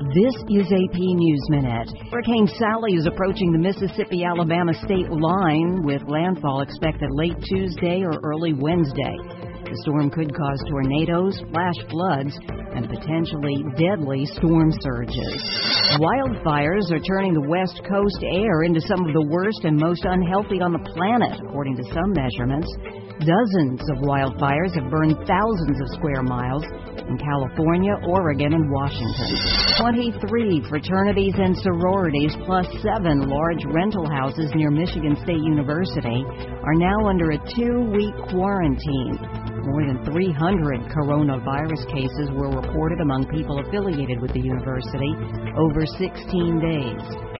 This is AP News Minute. Hurricane Sally is approaching the Mississippi-Alabama state line with landfall expected late Tuesday or early Wednesday. The storm could cause tornadoes, flash floods, and potentially deadly storm surges. Wildfires are turning the West Coast air into some of the worst and most unhealthy on the planet, according to some measurements. Dozens of wildfires have burned thousands of square miles in California, Oregon, and Washington. 23 fraternities and sororities plus 7 large rental houses near Michigan State University are now under a 2-week quarantine. More than 300 coronavirus cases were reported among people affiliated with the university over 16 days.